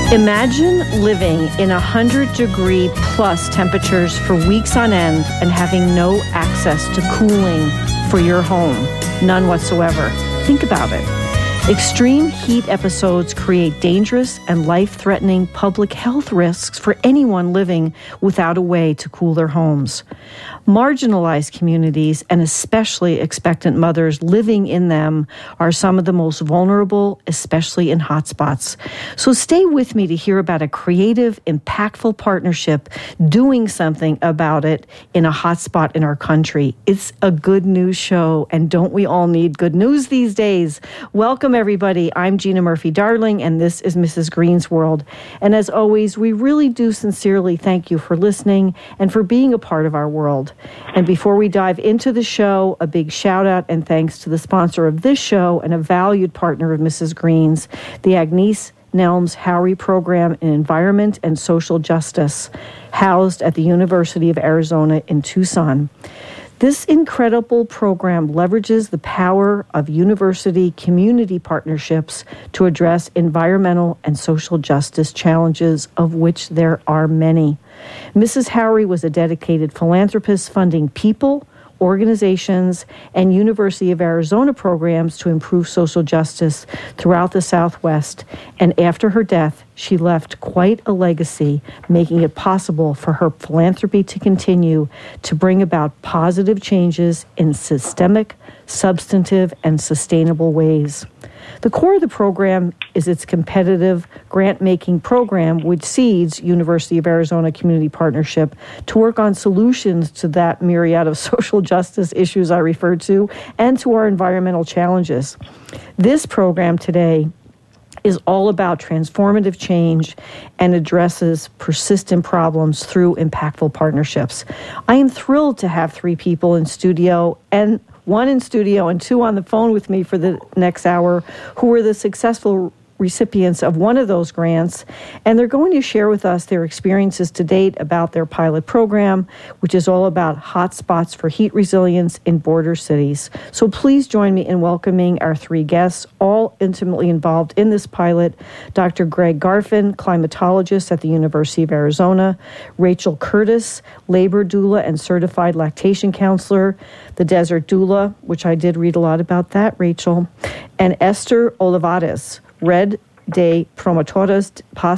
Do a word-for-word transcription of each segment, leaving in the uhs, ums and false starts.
Imagine living in one hundred degree plus temperatures for weeks on end and having no access to cooling for your home. None whatsoever. Think about it. Extreme heat episodes create dangerous and life-threatening public health risks for anyone living without a way to cool their homes. Marginalized communities, and especially expectant mothers living in them, are some of the most vulnerable, especially in hotspots. So stay with me to hear about a creative, impactful partnership doing something about it in a hotspot in our country. It's a good news show, and don't we all need good news these days? Welcome, everybody. I'm Gina Murphy-Darling, and this is Missus Green's World. And as always, we really do sincerely thank you for listening and for being a part of our world. And before we dive into the show, a big shout out and thanks to the sponsor of this show and a valued partner of Missus Green's, the Agnice Nelms Howry Program in Environment and Social Justice, housed at the University of Arizona in Tucson. This incredible program leverages the power of university community partnerships to address environmental and social justice challenges, of which there are many. Missus Howry was a dedicated philanthropist funding people, organizations, and University of Arizona programs to improve social justice throughout the Southwest. And after her death, she left quite a legacy, making it possible for her philanthropy to continue to bring about positive changes in systemic, substantive, and sustainable ways. The core of the program is its competitive grant-making program, which seeds University of Arizona Community Partnership to work on solutions to that myriad of social justice issues I referred to and to our environmental challenges. This program today is all about transformative change and addresses persistent problems through impactful partnerships. I am thrilled to have three people in studio, and one in studio and two on the phone with me for the next hour, who were the successful recipients of one of those grants, and they're going to share with us their experiences to date about their pilot program, which is all about hotspots for heat resilience in border cities. So please join me in welcoming our three guests, all intimately involved in this pilot: Doctor Greg Garfin, climatologist at the University of Arizona; Rachel Curtis, labor doula and certified lactation counselor, the Desert Doula, which I did read a lot about that, Rachel; and Esther Olivares, Red de Promotores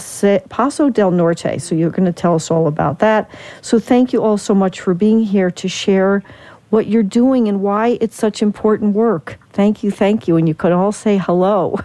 Paso del Norte. So you're going to tell us all about that. So thank you all so much for being here to share what you're doing and why it's such important work. Thank you, thank you. And you could all say hello.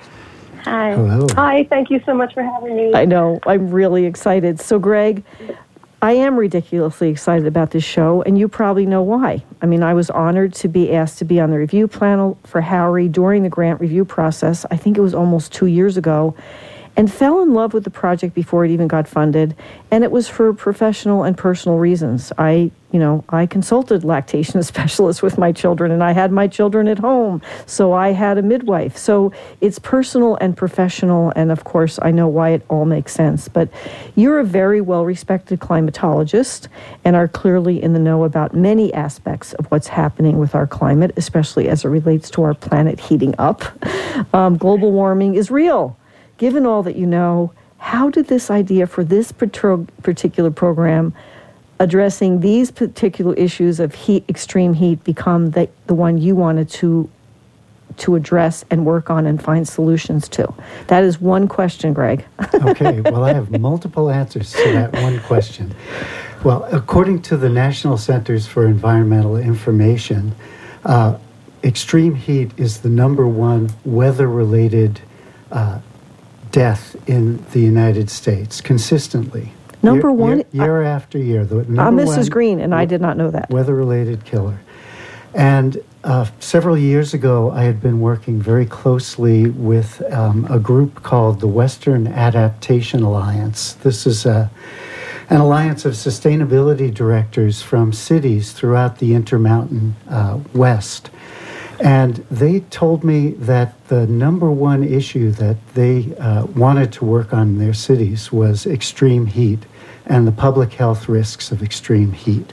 Hi. Hello. Hi, thank you so much for having me. I know, I'm really excited. So Greg, I am ridiculously excited about this show, and you probably know why. I mean, I was honored to be asked to be on the review panel for Howry during the grant review process. I think it was almost two years ago, and fell in love with the project before it even got funded. And it was for professional and personal reasons. I, you know, I consulted lactation specialists with my children, and I had my children at home, so I had a midwife. So it's personal and professional, and of course, I know why it all makes sense. But you're a very well-respected climatologist and are clearly in the know about many aspects of what's happening with our climate, especially as it relates to our planet heating up. Um, global warming is real. Given all that you know, how did this idea for this particular program addressing these particular issues of heat, extreme heat, become the, the one you wanted to to address and work on and find solutions to? That is one question, Greg. Okay, well, I have multiple answers to that one question. Well, according to the National Centers for Environmental Information, uh, extreme heat is the number one weather-related uh, death in the United States consistently. Number year, one? Year, year I, after year. The number I'm Missus one Green, and I did not know that. Weather-related killer. And uh, several years ago, I had been working very closely with um, a group called the Western Adaptation Alliance. This is a, an alliance of sustainability directors from cities throughout the Intermountain uh, West. And they told me that the number one issue that they uh, wanted to work on in their cities was extreme heat and the public health risks of extreme heat.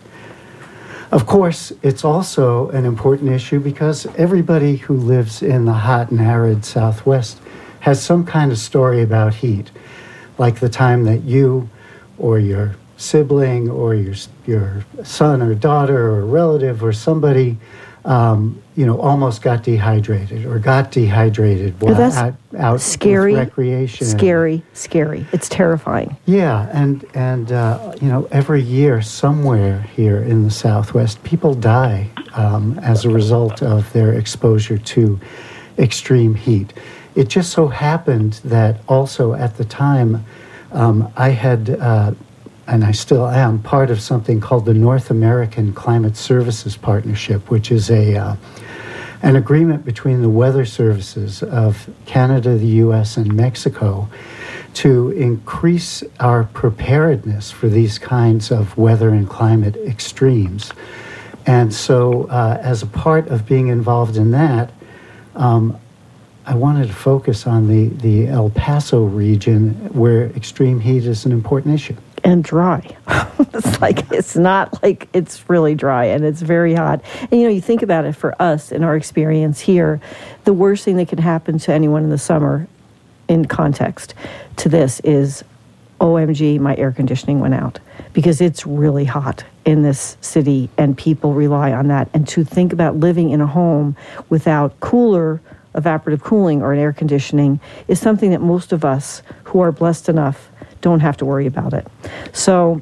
Of course, it's also an important issue because everybody who lives in the hot and arid Southwest has some kind of story about heat. like the time that you or your sibling or your your son or daughter or relative or somebody, um, you know, almost got dehydrated or got dehydrated while that's out, out scary, with recreation. Scary, scary. It's terrifying. Yeah, and and uh, you know, every year somewhere here in the Southwest, people die um, as a result of their exposure to extreme heat. It just so happened that also at the time, um, I had, uh, and I still am, part of something called the North American Climate Services Partnership, which is a uh, an agreement between the weather services of Canada, the U S, and Mexico to increase our preparedness for these kinds of weather and climate extremes. And so uh, as a part of being involved in that, um, I wanted to focus on the, the El Paso region where extreme heat is an important issue. And dry. It's like, it's not like it's really dry, and it's very hot. And you know, you think about it, for us in our experience here, the worst thing that can happen to anyone in the summer, in context to this, is O M G, my air conditioning went out, because it's really hot in this city and people rely on that. And to think about living in a home without cooler, evaporative cooling or an air conditioning is something that most of us who are blessed enough don't have to worry about it. So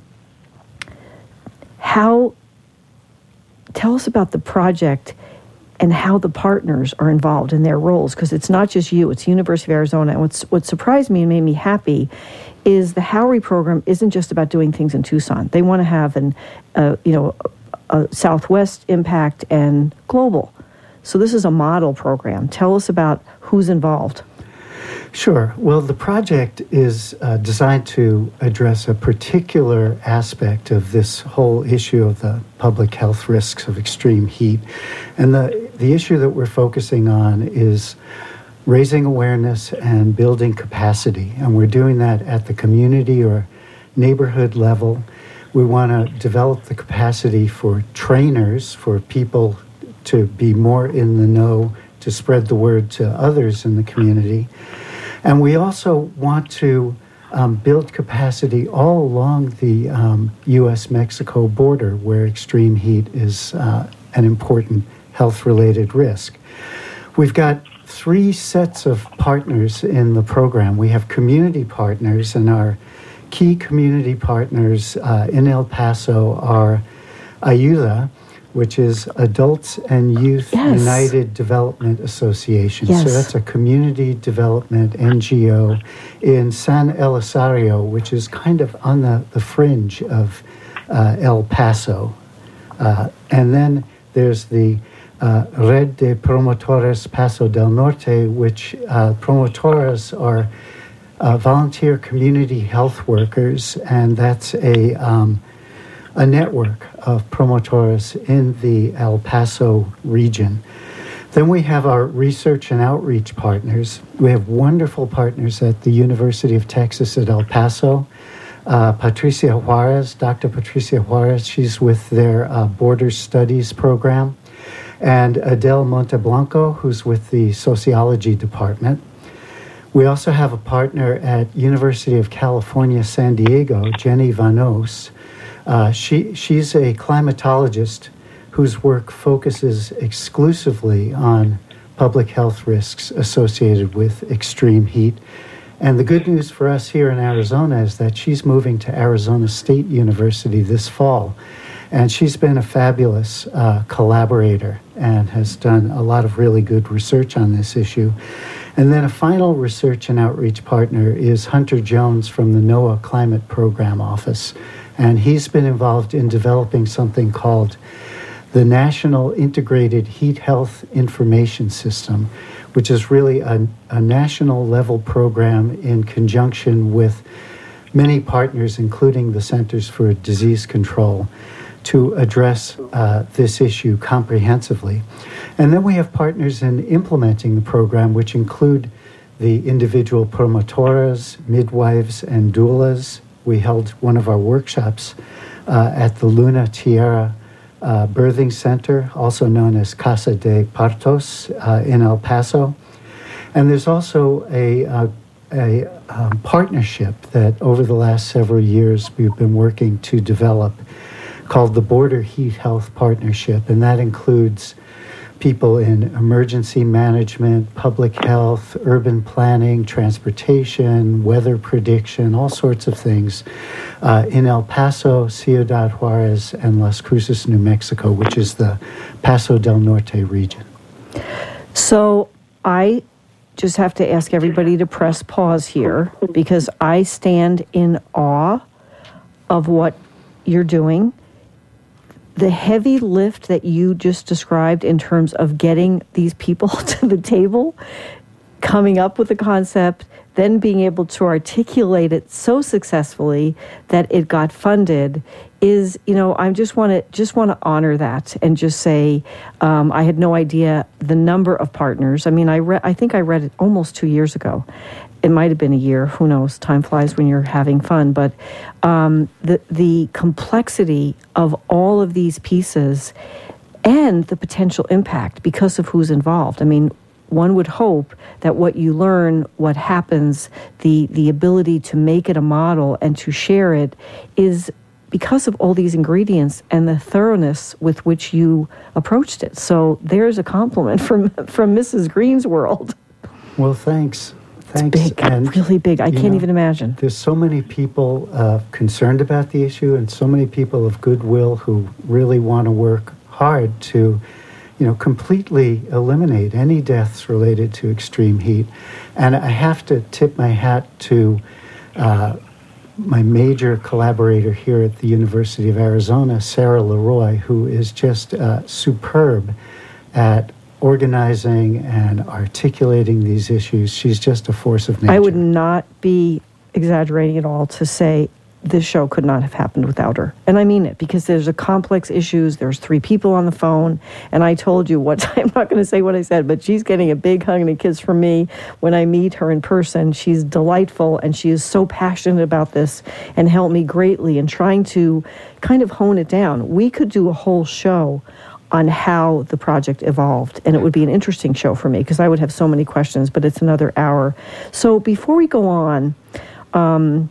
how, tell us about the project and how the partners are involved in their roles, because it's not just you, it's University of Arizona. And what's, what surprised me and made me happy is the Howry program isn't just about doing things in Tucson. They want to have an, uh, you know, a, a Southwest impact and global. So this is a model program. Tell us about who's involved. Sure. Well, the project is uh, designed to address a particular aspect of this whole issue of the public health risks of extreme heat. And the, the issue that we're focusing on is raising awareness and building capacity. And we're doing that at the community or neighborhood level. We want to develop the capacity for trainers, for people to be more in the know, to spread the word to others in the community. And we also want to um, build capacity all along the um, U S Mexico border, where extreme heat is uh, an important health-related risk. We've got three sets of partners in the program. We have community partners, and our key community partners uh, in El Paso are Ayuda, which is Adults and Youth Yes. United Development Association. Yes. So that's a community development N G O in San Elizario, which is kind of on the, the fringe of uh, El Paso. Uh, and then there's the uh, Red de Promotores Paso del Norte, which uh, promotores are uh, volunteer community health workers, and that's a um, a network of promotores in the El Paso region. Then we have our research and outreach partners. We have wonderful partners at the University of Texas at El Paso. Uh, Patricia Juarez, Doctor Patricia Juarez, she's with their uh, Border Studies program. And Adele Monteblanco, who's with the Sociology Department. We also have a partner at University of California, San Diego, Jenny Vanos. Uh, she she's a climatologist whose work focuses exclusively on public health risks associated with extreme heat. And the good news for us here in Arizona is that she's moving to Arizona State University this fall. And she's been a fabulous uh, collaborator and has done a lot of really good research on this issue. And then a final research and outreach partner is Hunter Jones from the NOAA Climate Program Office. And he's been involved in developing something called the National Integrated Heat Health Information System, which is really a, a national level program in conjunction with many partners, including the Centers for Disease Control, to address uh, this issue comprehensively. And then we have partners in implementing the program, which include the individual promotoras, midwives, and doulas. We held one of our workshops uh, at the Luna Tierra uh, Birthing Center, also known as Casa de Partos uh, in El Paso. And there's also a, uh, a um, partnership that over the last several years we've been working to develop called the Border Heat Health Partnership, and that includes people in emergency management, public health, urban planning, transportation, weather prediction, all sorts of things uh, in El Paso, Ciudad Juarez, and Las Cruces, New Mexico, which is the Paso del Norte region. So I just have to ask everybody to press pause here because I stand in awe of what you're doing. The heavy lift that you just described in terms of getting these people to the table, coming up with a concept, then being able to articulate it so successfully that it got funded is, you know, I just want to just want to honor that and just say um, I had no idea the number of partners. I mean, I read, I think I read it almost two years ago. It might have been a year. Who knows? Time flies when you're having fun. But um, the the complexity of all of these pieces and the potential impact because of who's involved. I mean, one would hope that what you learn, what happens, the the ability to make it a model and to share it is because of all these ingredients and the thoroughness with which you approached it. So there's a compliment from from Missus Green's world. Well, thanks. Thanks. It's big, and, really big. I can't know, even imagine. There's so many people uh, concerned about the issue and so many people of goodwill who really want to work hard to, you know, completely eliminate any deaths related to extreme heat. And I have to tip my hat to uh, my major collaborator here at the University of Arizona, Sarah Leroy, who is just uh, superb at organizing and articulating these issues. She's just a force of nature. I would not be exaggerating at all to say this show could not have happened without her. And I mean it, because there's a complex issues. There's three people on the phone. And I told you what, I'm not going to say what I said, but she's getting a big hug and a kiss from me when I meet her in person. She's delightful and she is so passionate about this and helped me greatly in trying to kind of hone it down. We could do a whole show on how the project evolved. And it would be an interesting show for me because I would have so many questions, but it's another hour. So before we go on, um,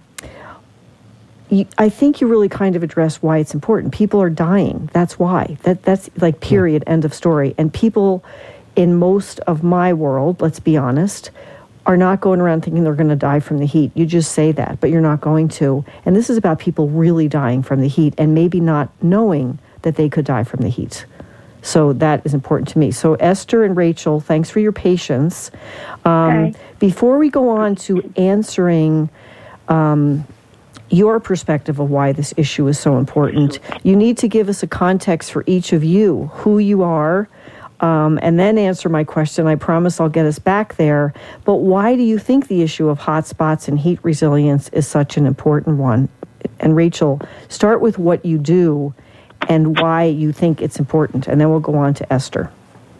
you, I think you really kind of address why it's important. People are dying. That's why. That That's like period, end of story. And people in most of my world, let's be honest, are not going around thinking they're going to die from the heat. You just say that, but you're not going to. And this is about people really dying from the heat and maybe not knowing that they could die from the heat. So that is important to me. So Esther and Rachel, thanks for your patience. Um, Okay. Before we go on to answering um, your perspective of why this issue is so important, you need to give us a context for each of you, who you are, um, and then answer my question. I promise I'll get us back there. But why do you think the issue of hotspots and heat resilience is such an important one? And Rachel, start with what you do and why you think it's important, and then we'll go on to Esther.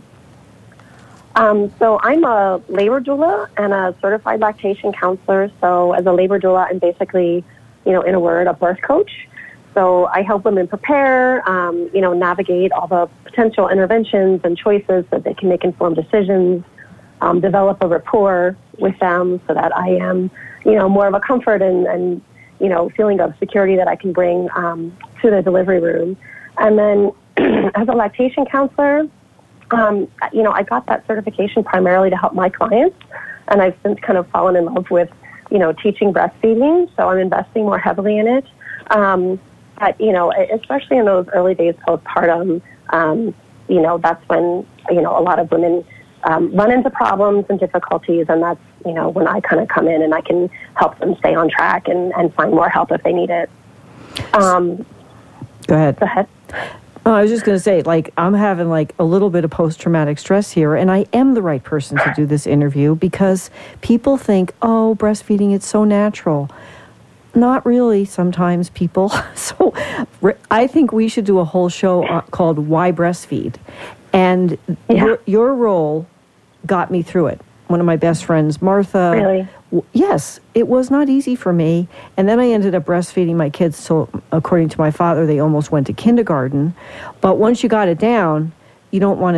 Um, so I'm a labor doula and a certified lactation counselor. So as a labor doula, I'm basically, you know, in a word, a birth coach. So I help women prepare, um, you know, navigate all the potential interventions and choices so that they can make informed decisions, um, develop a rapport with them so that I am, you know, more of a comfort and, and you know, feeling of security that I can bring um, to the delivery room. And then as a lactation counselor, um, you know, I got that certification primarily to help my clients. And I've since kind of fallen in love with, you know, teaching breastfeeding. So I'm investing more heavily in it. Um, but, you know, especially in those early days postpartum, um, you know, that's when, you know, a lot of women um, run into problems and difficulties. And that's, you know, when I kind of come in and I can help them stay on track and, and find more help if they need it. Um, Go ahead. Go ahead. Oh, I was just going to say, like, I'm having like a little bit of post-traumatic stress here, and I am the right person to do this interview because people think, oh, breastfeeding, it's so natural. Not really sometimes, people. So I think we should do a whole show called Why Breastfeed? And Yeah. your, your role got me through it. One of my best friends, Martha. Really? w- Yes, it was not easy for me. And then I ended up breastfeeding my kids. So according to my father, they almost went to kindergarten. But once you got it down, you don't want to,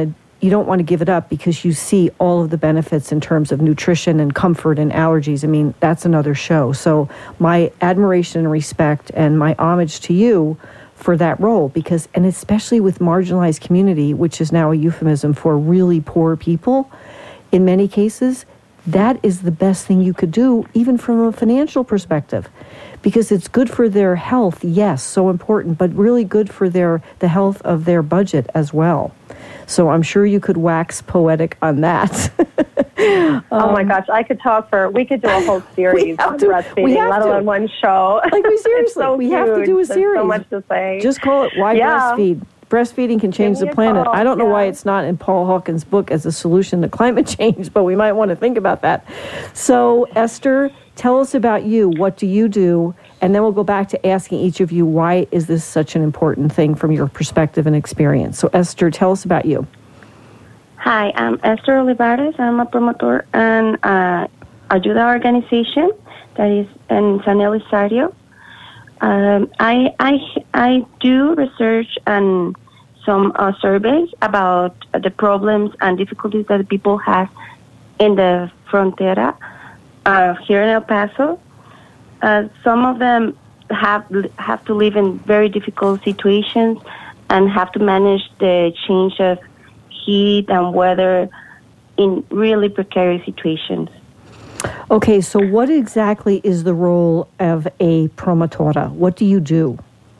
you don't want to give it up because you see all of the benefits in terms of nutrition and comfort and allergies. I mean, that's another show. So my admiration and respect and my homage to you for that role, because, and especially with marginalized community, which is now a euphemism for really poor people, in many cases, that is the best thing you could do, even from a financial perspective, because it's good for their health, yes, so important, but really good for their the health of their budget as well. So I'm sure you could wax poetic on that. um, oh my gosh, I could talk for, we could do a whole series on to, breastfeeding, let alone one show. Like we seriously, so we huge. have to do a series. There's so much to say. Just call it Why yeah. Breastfeed. Breastfeeding can change the planet. Call. I don't know yeah. why it's not in Paul Hawkins' book as a solution to climate change, but we might want to think about that. So, Esther, tell us about you. What do you do? And then we'll go back to asking each of you, why is this such an important thing from your perspective and experience? So, Esther, tell us about you. Hi, I'm Esther Olivares. I'm a promoter and uh, Ayuda organization that is in San Elizario. Um, I, I, I do research and some uh, surveys about the problems and difficulties that people have in the frontera uh, here in El Paso. Uh, some of them have have to live in very difficult situations and have to manage the change of heat and weather in really precarious situations. Okay, so what exactly is the role of a promotora? What do you do?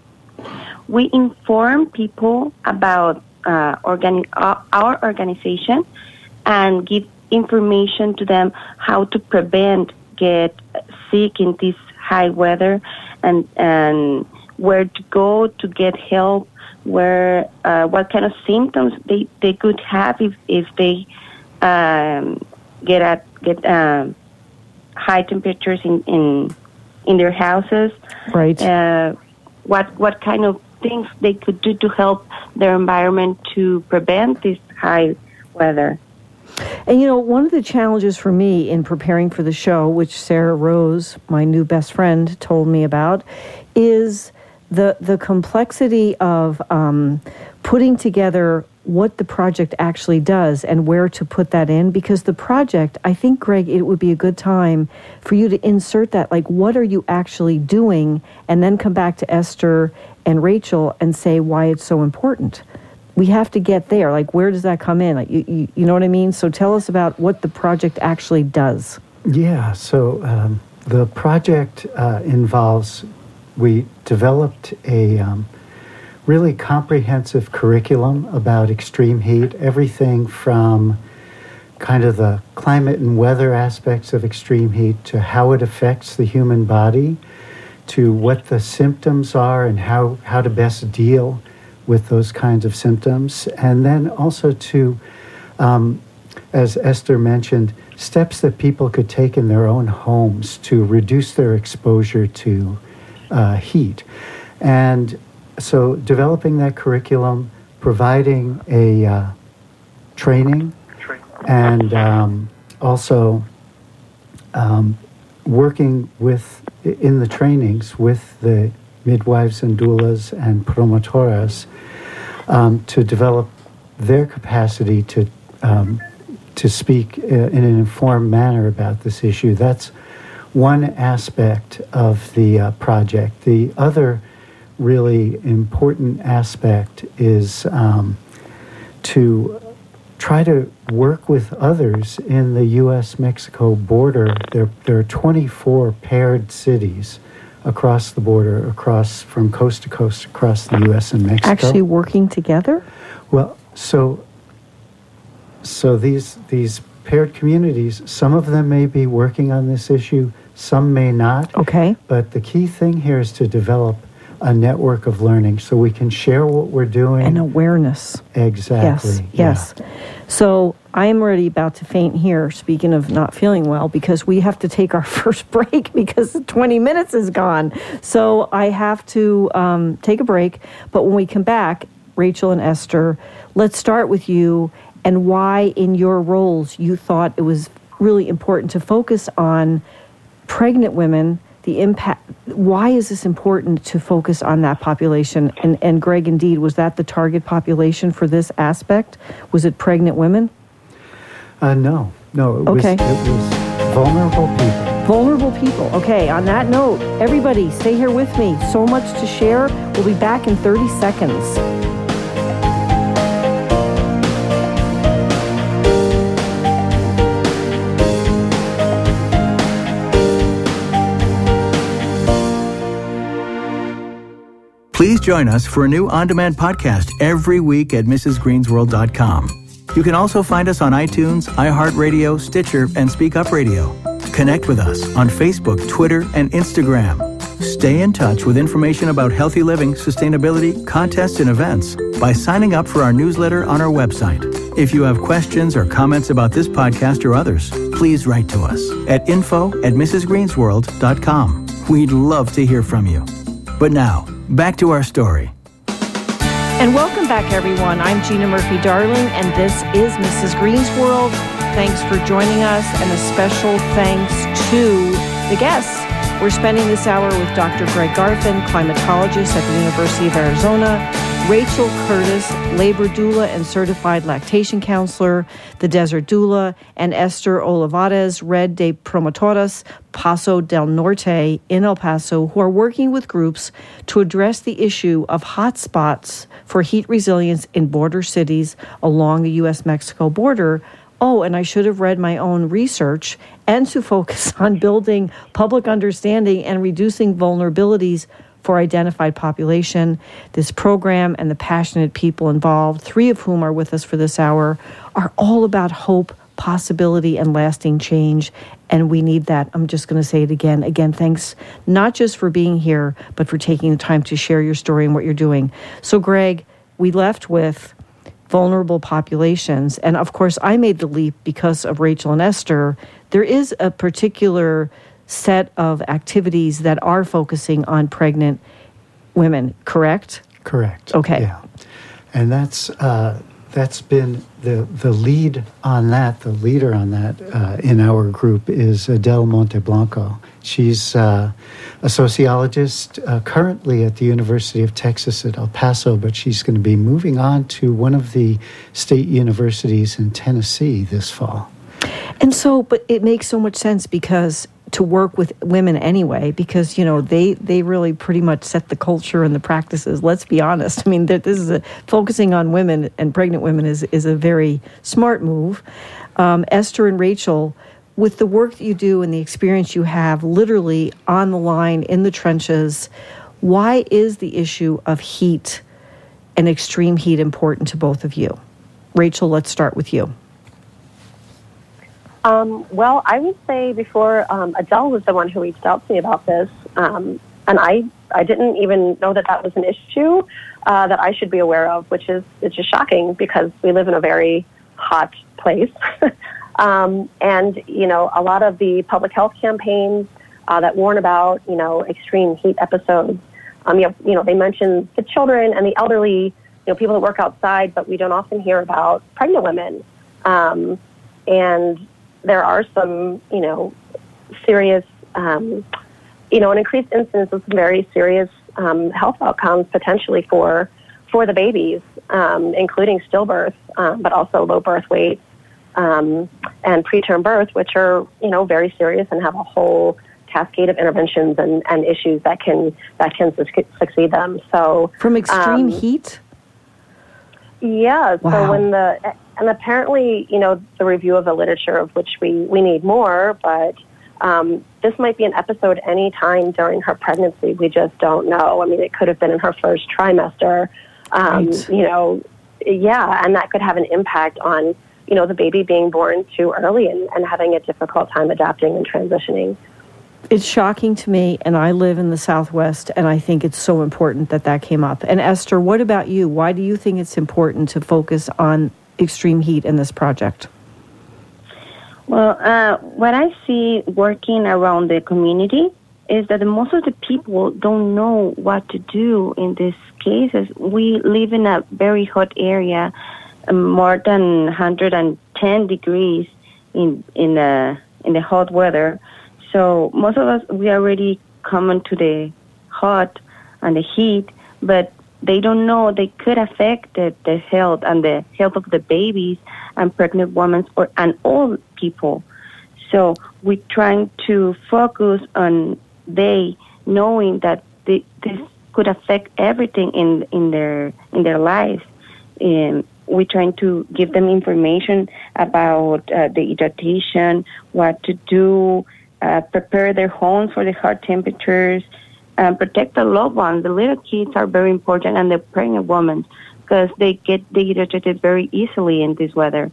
We inform people about uh, organi- uh, our organization and give information to them how to prevent get sick in this high weather, and and where to go to get help, where uh, what kind of symptoms they, they could have if if they um, get at get um, high temperatures in, in in their houses. Right. Uh, what what kind of things they could do to help their environment to prevent this high weather. And, you know, one of the challenges for me in preparing for the show, which Sarah Rose, my new best friend, told me about, is the the complexity of um, putting together what the project actually does and where to put that in. Because the project, I think, Greg, it would be a good time for you to insert that, like, what are you actually doing? And then come back to Esther and Rachel and say why it's so important. We have to get there. Like, where does that come in? Like, you, you, you know what I mean? So tell us about what the project actually does. Yeah, so um, the project uh, involves, we developed a um, really comprehensive curriculum about extreme heat, everything from kind of the climate and weather aspects of extreme heat to how it affects the human body, to what the symptoms are and how, how to best deal with those kinds of symptoms, and then also to, um, as Esther mentioned, steps that people could take in their own homes to reduce their exposure to uh, heat. And so developing that curriculum, providing a uh, training, and um, also um, working with, in the trainings with the midwives and doulas and promotoras um, to develop their capacity to um, to speak uh, in an informed manner about this issue. That's one aspect of the uh, project. The other really important aspect is um, to try to work with others in the U S Mexico border. There, there are twenty-four paired cities across the border, across from coast to coast, across the U S and Mexico. Actually working together? Well, so so these these paired communities, some of them may be working on this issue, some may not. Okay. But the key thing here is to develop a network of learning so we can share what we're doing. And awareness. Exactly. Yes, yes. Yeah. So I'm already about to faint here, speaking of not feeling well, because we have to take our first break because twenty minutes is gone. So I have to um, take a break. But when we come back, Rachel and Esther, let's start with you and why in your roles you thought it was really important to focus on pregnant women the impact. Why is this important to focus on that population? And, and Greg, indeed, was that the target population for this aspect? Was it pregnant women? Uh, no, no. It okay. was, it was vulnerable people. Vulnerable people. Okay, on that note, everybody stay here with me. So much to share. We'll be back in thirty seconds. Please join us for a new on-demand podcast every week at Missus Greens World dot com. You can also find us on iTunes, iHeartRadio, Stitcher, and Speak Up Radio. Connect with us on Facebook, Twitter, and Instagram. Stay in touch with information about healthy living, sustainability, contests, and events by signing up for our newsletter on our website. If you have questions or comments about this podcast or others, please write to us at info at Missus Greens World dot com. We'd love to hear from you. But now, back to our story. And welcome back, everyone. I'm Gina Murphy-Darling, and this is Missus Green's World. Thanks for joining us, and a special thanks to the guests. We're spending this hour with Doctor Greg Garfin, climatologist at the University of Arizona, Rachel Curtis, labor doula and certified lactation counselor, the Desert Doula, and Esther Olivares, Red de Promotoras, Paso del Norte in El Paso, who are working with groups to address the issue of hotspots for heat resilience in border cities along the U S Mexico border. Oh, and I should have read my own research, and to focus on building public understanding and reducing vulnerabilities for identified population. This program and the passionate people involved, three of whom are with us for this hour, are all about hope, possibility, and lasting change. And we need that. I'm just going to say it again. Again, thanks not just for being here, but for taking the time to share your story and what you're doing. So, Greg, we left with vulnerable populations. And of course, I made the leap because of Rachel and Esther. There is a particular set of activities that are focusing on pregnant women, correct? Correct. Okay. Yeah. And that's uh, that's been the the lead on that, the leader on that uh, in our group is Adele Monteblanco. She's uh, a sociologist uh, currently at the University of Texas at El Paso, but she's going to be moving on to one of the state universities in Tennessee this fall. And so, but it makes so much sense because to work with women anyway, because, you know, they, they really pretty much set the culture and the practices. Let's be honest. I mean, this is a, focusing on women and pregnant women is, is a very smart move. Um, Esther and Rachel, with the work that you do and the experience you have literally on the line in the trenches, why is the issue of heat and extreme heat important to both of you? Rachel, let's start with you. Um, well, I would say before um, Adele was the one who reached out to me about this, um, and I, I didn't even know that that was an issue uh, that I should be aware of, which is it's just shocking because we live in a very hot place. um, and, you know, a lot of the public health campaigns uh, that warn about, you know, extreme heat episodes, um, you know, you know, they mention the children and the elderly, you know, people that work outside, but we don't often hear about pregnant women. Um, and there are some, you know, serious, um, you know, an increased incidence of some very serious um, health outcomes potentially for for the babies, um, including stillbirth, um, but also low birth weight um, and preterm birth, which are, you know, very serious and have a whole cascade of interventions and, and issues that can that can su- succeed them. So from extreme um, heat. Yeah. Wow. So when the And apparently, you know, the review of the literature, of which we, we need more, but um, this might be an episode any time during her pregnancy. We just don't know. I mean, it could have been in her first trimester. Um, right. You know, yeah, and that could have an impact on, you know, the baby being born too early and, and having a difficult time adapting and transitioning. It's shocking to me, and I live in the Southwest, and I think it's so important that that came up. And Esther, what about you? Why do you think it's important to focus on extreme heat in this project? Well, uh, what I see working around the community is that most of the people don't know what to do in these cases. We live in a very hot area, um, more than one hundred ten degrees in in the in the hot weather. So most of us, we already common to the hot and the heat, but they don't know they could affect the, the health and the health of the babies and pregnant women or and all people. So we're trying to focus on they knowing that the, this could affect everything in in their in their lives. Um, we're trying to give them information about uh, the hydration, what to do, uh, prepare their homes for the hot temperatures, and protect the loved ones. The little kids are very important, and the pregnant women, because they get dehydrated very easily in this weather.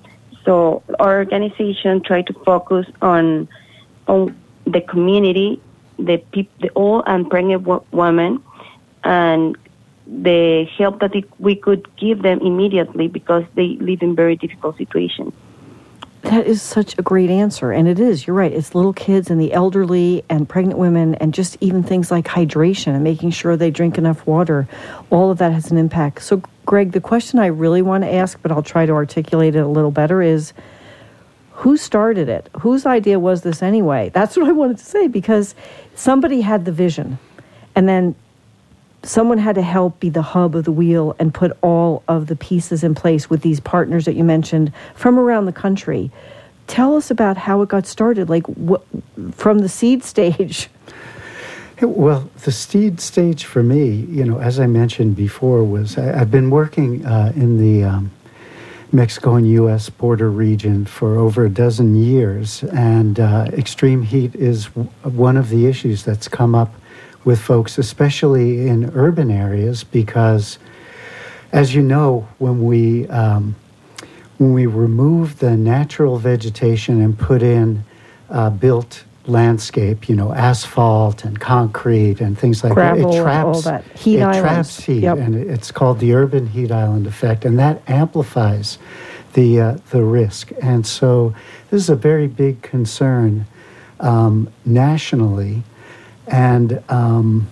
So our organization try to focus on on the community, the people, the old and pregnant wo- women, and the help that it, we could give them immediately because they live in very difficult situations. That is such a great answer. And it is, you're right. It's little kids and the elderly and pregnant women and just even things like hydration and making sure they drink enough water. All of that has an impact. So, Greg, the question I really want to ask, but I'll try to articulate it a little better, is who started it? Whose idea was this anyway? That's what I wanted to say, because somebody had the vision, and then someone had to help be the hub of the wheel and put all of the pieces in place with these partners that you mentioned from around the country. Tell us about how it got started, like wh- from the seed stage. Well, the seed stage for me, you know, as I mentioned before, was I, I've been working uh, in the um, Mexico and U S border region for over a dozen years, and uh, extreme heat is w- one of the issues that's come up with folks, especially in urban areas, because, as you know, when we um, when we remove the natural vegetation and put in uh, built landscape, you know, asphalt and concrete and things like Gravel, that, it traps all that. Heat it islands. traps heat, Yep. and it's called the urban heat island effect, and that amplifies the uh, the risk. And so, this is a very big concern um, nationally. And um,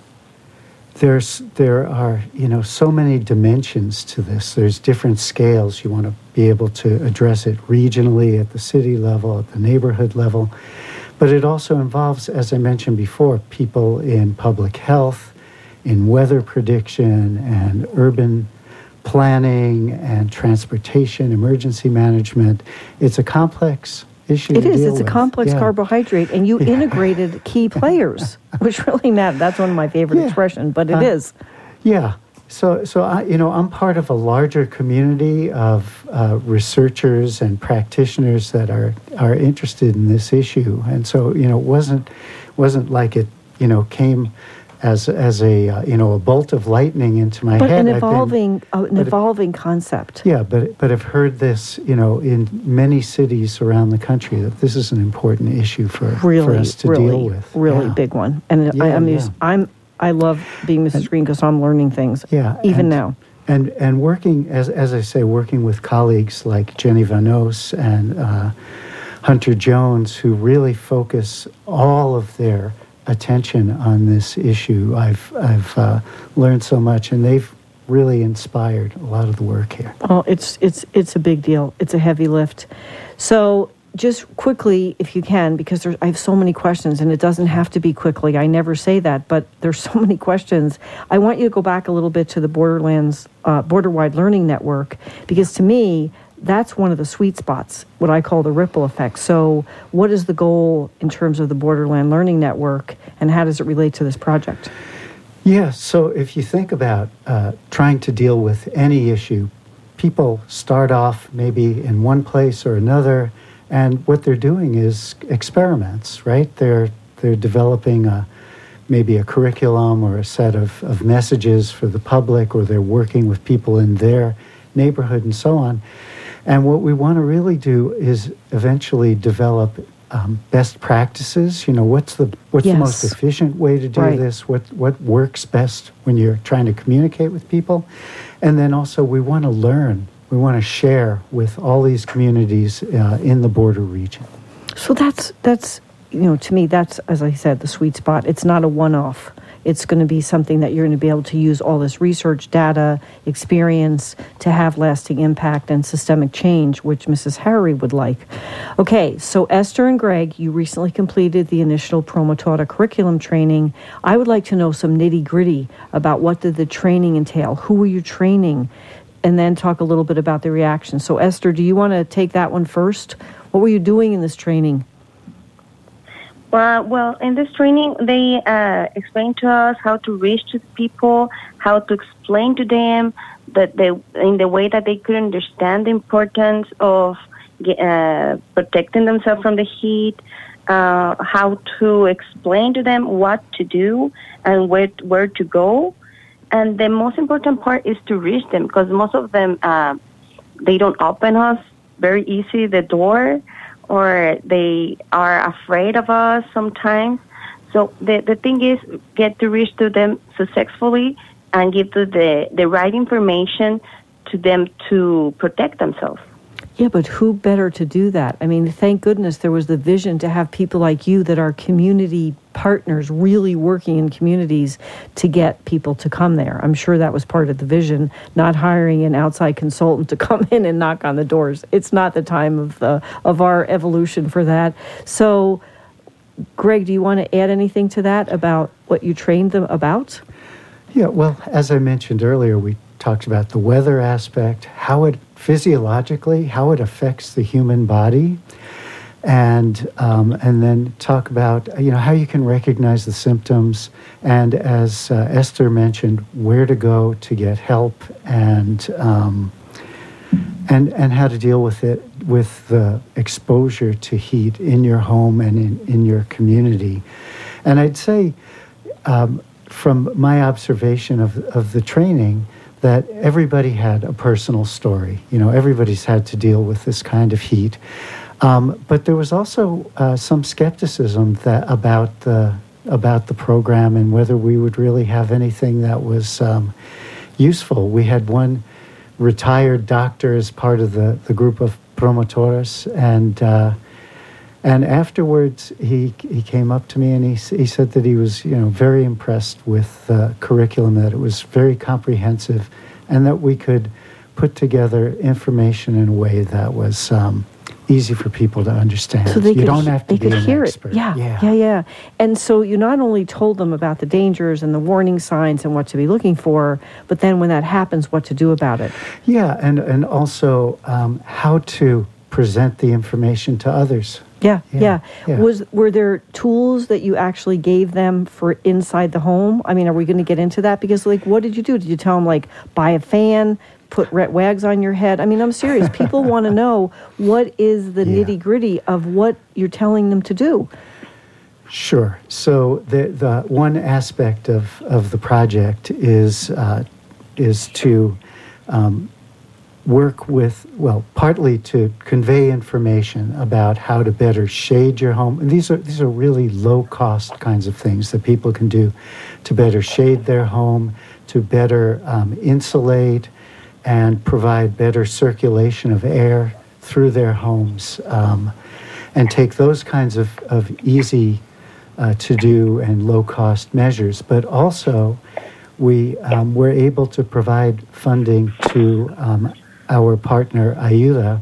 there's there are you know so many dimensions to this. There's different scales. You want to be able to address it regionally, at the city level, at the neighborhood level, but it also involves, as I mentioned before, people in public health, in weather prediction, and urban planning, and transportation, emergency management. It's a complex issue. It to is. deal It's a with. complex Yeah. carbohydrate, and you Yeah. integrated key players, which really matters. That's one of my favorite Yeah. expressions, but it Uh, is. Yeah. So, so I, you know, I'm part of a larger community of uh, researchers and practitioners that are are interested in this issue, and so you know, it wasn't wasn't like it, you know, came as as a uh, you know a bolt of lightning into my But head. an I've been- evolving, uh, an but it- evolving concept. Yeah, but but I've heard this, you know, in many cities around the country, that this is an important issue for, Really, for us to really, deal with. really Yeah. big one. And I, Yeah, I'm, yeah. used, I'm, I love being Missus Green because I'm learning things. Yeah, even and- now. And and working, as as I say, working with colleagues like Jenny Vanos and uh, Hunter Jones, who really focus all of their attention on this issue. I've I've uh, learned so much, and they've really inspired a lot of the work here. Oh, it's it's it's a big deal. It's a heavy lift. So just quickly, if you can, because there's, I have so many questions, and it doesn't have to be quickly. I never say that, but there's so many questions. I want you to go back a little bit to the Borderlands uh, Border-Wide Learning Network, because to me, that's one of the sweet spots, what I call the ripple effect. So what is the goal in terms of the Borderland Learning Network, and how does it relate to this project? Yeah, so if you think about uh, trying to deal with any issue, people start off maybe in one place or another, and what they're doing is experiments, right? They're they're developing a, maybe a curriculum or a set of, of messages for the public, or they're working with people in their neighborhood and so on. And what we want to really do is eventually develop um, best practices. You know, what's the what's Yes. the most efficient way to do Right. this? What what works best when you're trying to communicate with people? And then also we want to learn. We want to share with all these communities uh, in the border region. So that's, that's, you know, to me, that's, as I said, the sweet spot. It's not a one-off. it's going to be something that you're going to be able to use all this research, data, experience to have lasting impact and systemic change, which Missus Harry would like. Okay, so Esther and Greg, you recently completed the initial Promotora curriculum training. I would like to know some nitty-gritty about what did the training entail? Who were you training? And then talk a little bit about the reaction. So Esther, do you want to take that one first? What were you doing in this training? Well, well, in this training, they uh, explained to us how to reach to the people, how to explain to them that they, in the way that they could understand the importance of uh, protecting themselves from the heat, uh, how to explain to them what to do and where where to go. And the most important part is to reach them, because most of them, uh, they don't open us very easy, the door, or they are afraid of us sometimes. So the, the thing is, get to reach to them successfully and give to the, the right information to them to protect themselves. Yeah, but who better to do that? I mean, thank goodness there was the vision to have people like you that are community partners really working in communities to get people to come there. I'm sure that was part of the vision, not hiring an outside consultant to come in and knock on the doors. It's not the time of the of our evolution for that. So, Greg, do you want to add anything to that about what you trained them about? Yeah, well, as I mentioned earlier, we talked about the weather aspect, how it physiologically, how it affects the human body, and um, and then talk about, you know, how you can recognize the symptoms, and as uh, Esther mentioned, where to go to get help, and um, and and how to deal with it, with the exposure to heat in your home and in, in your community. And I'd say, um, from my observation of of the training, that everybody had a personal story. You know, everybody's had to deal with this kind of heat. Um, but there was also uh, some skepticism that about the about the program and whether we would really have anything that was um, useful. We had one retired doctor as part of the, the group of promotores, and uh, and afterwards he he came up to me and he he said that he was, you know, very impressed with the curriculum, that it was very comprehensive, and that we could put together information in a way that was um, easy for people to understand. So they you could, don't have to they be could an hear expert. it. Yeah, yeah, yeah, yeah. And so you not only told them about the dangers and the warning signs and what to be looking for, but then when that happens, what to do about it. Yeah, and and also um, how to present the information to others. Yeah, Yeah, yeah, yeah. Was were there tools that you actually gave them for inside the home? I mean, are we going to get into that? Because, like, what did you do? Did you tell them, like, buy a fan, put red wags on your head? I mean, I'm serious. People want to know what is the Yeah. nitty-gritty of what you're telling them to do. Sure. So the the one aspect of, of the project is uh, is to um, work with, well, partly to convey information about how to better shade your home. And these are these are really low cost kinds of things that people can do to better shade their home, to better um, insulate and provide better circulation of air through their homes, um, and take those kinds of, of easy uh, to do and low cost measures. But also we um, were able to provide funding to um, our partner Ayuda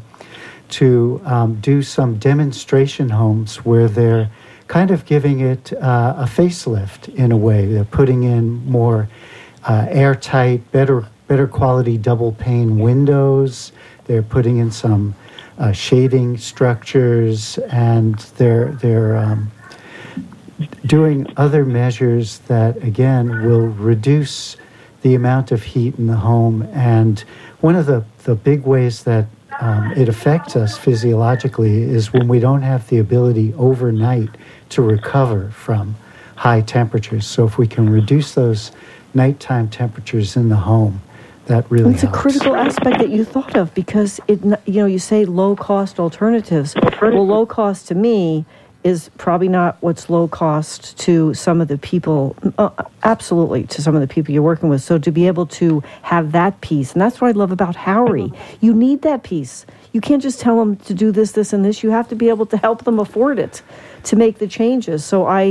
to um, do some demonstration homes where they're kind of giving it uh, a facelift in a way. They're putting in more uh, airtight, better better quality double pane windows. They're putting in some uh, shading structures, and they're they're um, doing other measures that again will reduce the amount of heat in the home. And one of the, the big ways that um, it affects us physiologically is when we don't have the ability overnight to recover from high temperatures. So if we can reduce those nighttime temperatures in the home, that really It's helps. a critical aspect that you thought of, because it, you know, you say low cost alternatives. Well, low cost to me is probably not what's low cost to some of the people, uh, absolutely, to some of the people you're working with. So to be able to have that piece, and that's what I love about Howery, you need that piece. You can't just tell them to do this, this, and this. You have to be able to help them afford it to make the changes. So I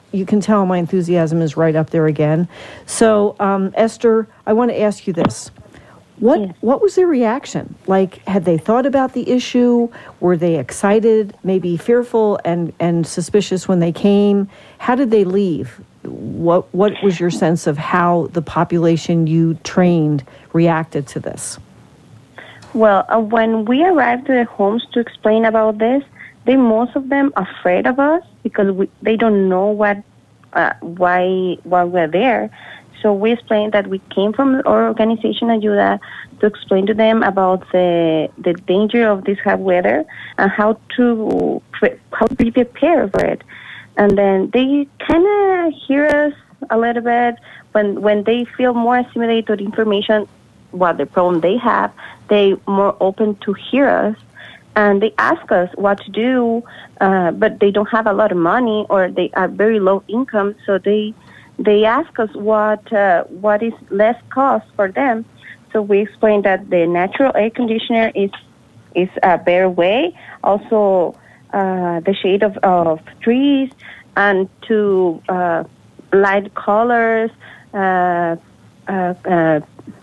you can tell my enthusiasm is right up there again. So, um, Esther, I want to ask you this. What Yes. what was their reaction? Like, had they thought about the issue? Were they excited, maybe fearful and, and suspicious when they came? How did they leave? What what was your sense of how the population you trained reacted to this? Well, uh, when we arrived to the homes to explain about this, they most of them afraid of us because we, they don't know what uh, why why we're there. So we explained that we came from our organization Ayuda to explain to them about the the danger of this hot weather and how to pre- how to be prepared for it. And then they kind of hear us a little bit when when they feel more assimilated to the information, what the problem they have. They more open to hear us, and they ask us what to do, uh, but they don't have a lot of money or they are very low income, so they. They ask us what uh, what is less cost for them. So we explain that the natural air conditioner is is a better way. Also, uh, the shade of, of trees and to uh, light colors, uh, uh, uh,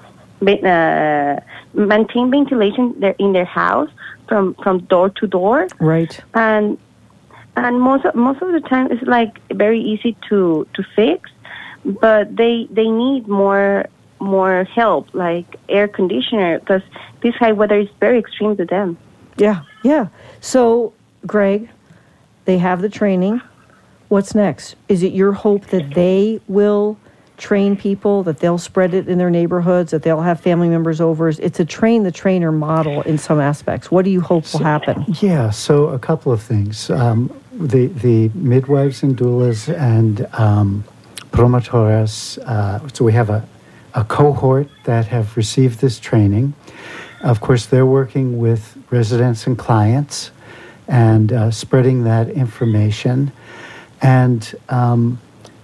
uh, maintain ventilation there in their house from, from door to door. Right. And and most of, most of the time it's like very easy to, to fix. But they they need more more help, like air conditioner, because this high weather is very extreme to them. Yeah, yeah. So, Greg, they have the training. What's next? Is it your hope that they will train people, that they'll spread it in their neighborhoods, that they'll have family members over? It's a train-the-trainer model in some aspects. What do you hope will happen? Yeah, so a couple of things. Um, the, the midwives and doulas and... Um, Promotoras, uh, so we have a, a cohort that have received this training. Of course, they're working with residents and clients and uh, spreading that information. And um,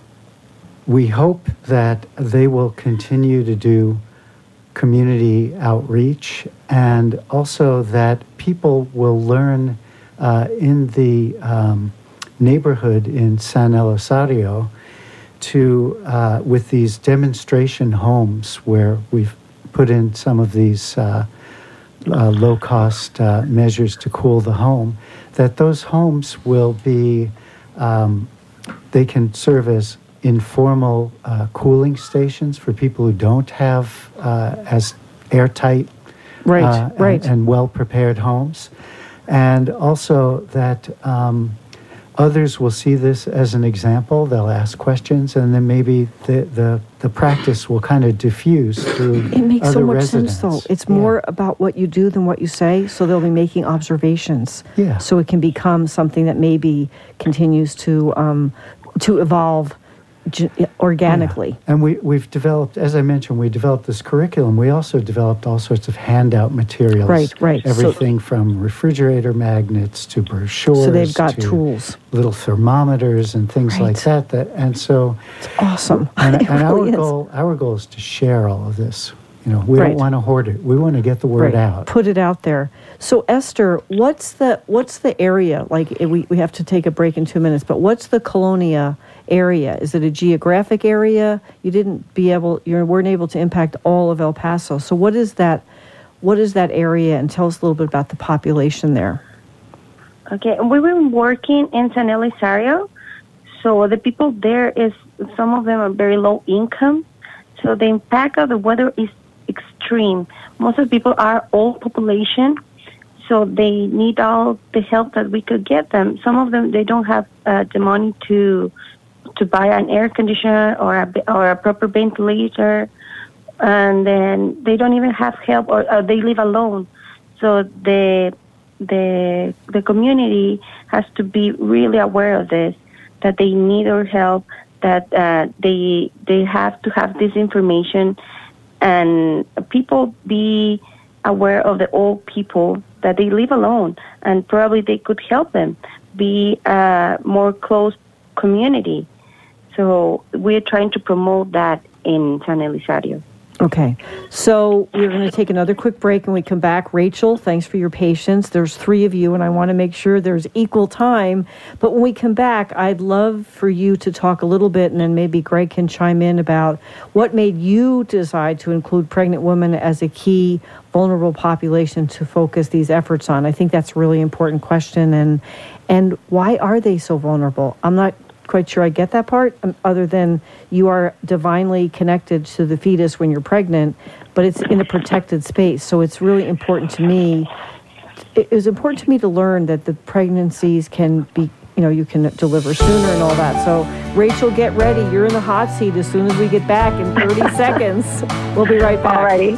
we hope that they will continue to do community outreach and also that people will learn uh, in the um, neighborhood in San Elizario to, uh, with these demonstration homes where we've put in some of these uh, uh, low-cost uh, measures to cool the home, that those homes will be, um, they can serve as informal uh, cooling stations for people who don't have uh, as airtight Right, uh, right. and, and well-prepared homes. And also that um, others will see this as an example. They'll ask questions, and then maybe the, the, the practice will kind of diffuse through It makes other so much residents. sense, though. It's Yeah. more about what you do than what you say, so they'll be making observations. Yeah. So it can become something that maybe continues to um, to evolve ge- organically. Yeah. And we, we've developed, as I mentioned, we developed this curriculum. We also developed all sorts of handout materials. Right, right. So- Everything from refrigerator magnets to brochures. So they've got to tools. little thermometers and things Right. like that. That and so It's awesome. and, It and our really is. goal our goal is to share all of this. You know, we Right. don't want to hoard it. We want to get the word Right. out. Put it out there. So Esther, what's the what's the area like? eh, We we have to take a break in two minutes, but what's the Colonia area? Is it a geographic area? You didn't be able, you weren't able to impact all of El Paso. So what is that? What is that area? And tell us a little bit about the population there. Okay, and we've been working in San Elizario, so the people there is, some of them are very low income, so the impact of the weather is extreme. Most of the people are old population, so they need all the help that we could get them. Some of them, they don't have uh, the money to to buy an air conditioner or a, or a proper ventilator, and then they don't even have help, or, or they live alone. So the the the community has to be really aware of this, that they need our help, that uh, they they have to have this information, and people be aware of the old people, that they live alone, and probably they could help them be a more close community. So we're trying to promote that in San Elizario. Okay, so we're going to take another quick break. When we come back, Rachel, thanks for your patience. There's three of you, and I want to make sure there's equal time. But when we come back, I'd love for you to talk a little bit, and then maybe Greg can chime in about what made you decide to include pregnant women as a key vulnerable population to focus these efforts on. I think that's a really important question. And, and why are they so vulnerable? I'm not quite sure I get that part, um, other than you are divinely connected to the fetus when you're pregnant, but it's in a protected space. So it's really important to me. It was important to me to learn that the pregnancies can be, you know, you can deliver sooner and all that. So Rachel, get ready. You're in the hot seat as soon as we get back in thirty seconds. We'll be right back. Alrighty.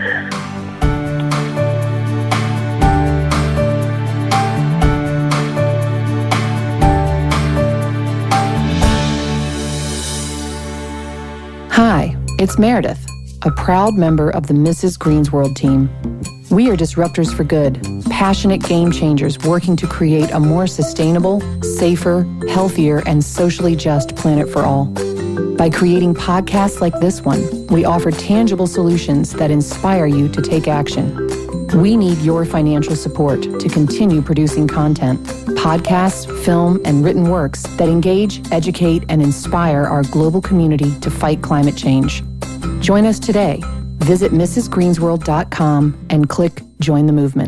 Hi, it's Meredith, a proud member of the Missus Green's World team. We are disruptors for good, passionate game changers working to create a more sustainable, safer, healthier, and socially just planet for all. By creating podcasts like this one, we offer tangible solutions that inspire you to take action. We need your financial support to continue producing content, podcasts, film, and written works that engage, educate, and inspire our global community to fight climate change. Join us today. Visit missus greens world dot com and click Join the Movement.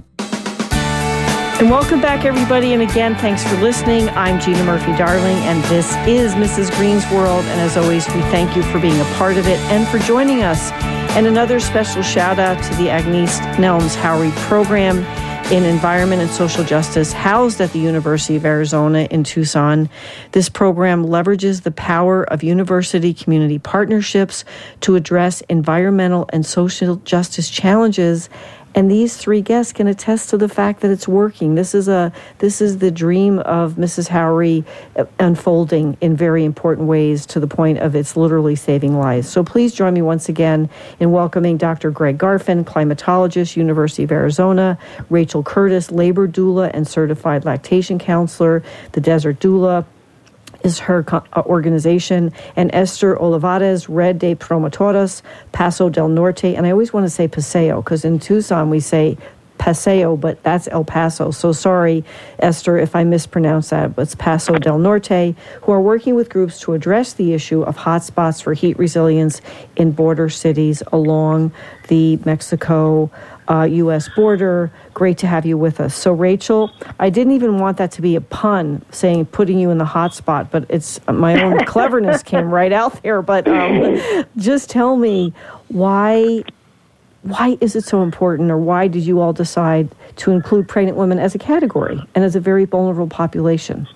And welcome back, everybody. And again, thanks for listening. I'm Gina Murphy-Darling, and this is Missus Green's World. And as always, we thank you for being a part of it and for joining us. And another special shout out to the Agnes Nelms-Howry Program in Environment and Social Justice, housed at the University of Arizona in Tucson. This program leverages the power of university community partnerships to address environmental and social justice challenges. And these three guests can attest to the fact that it's working. This is a this is the dream of Missus Howry unfolding in very important ways, to the point of it's literally saving lives. So please join me once again in welcoming Doctor Greg Garfin, climatologist, University of Arizona; Rachel Curtis, labor doula and certified lactation counselor, the Desert Doula is her co- organization; and Esther Olivares, Red de Promotoras, Paso del Norte. And I always want to say Paseo, because in Tucson we say Paseo, but that's El Paso. So sorry, Esther, if I mispronounce that, but it's Paso del Norte, who are working with groups to address the issue of hotspots for heat resilience in border cities along the Mexico Uh, U S border. Great to have you with us. So, Rachel, I didn't even want that to be a pun, saying putting you in the hot spot, but it's my own cleverness came right out there. But um, just tell me, why why is it so important, or why did you all decide to include pregnant women as a category and as a very vulnerable population?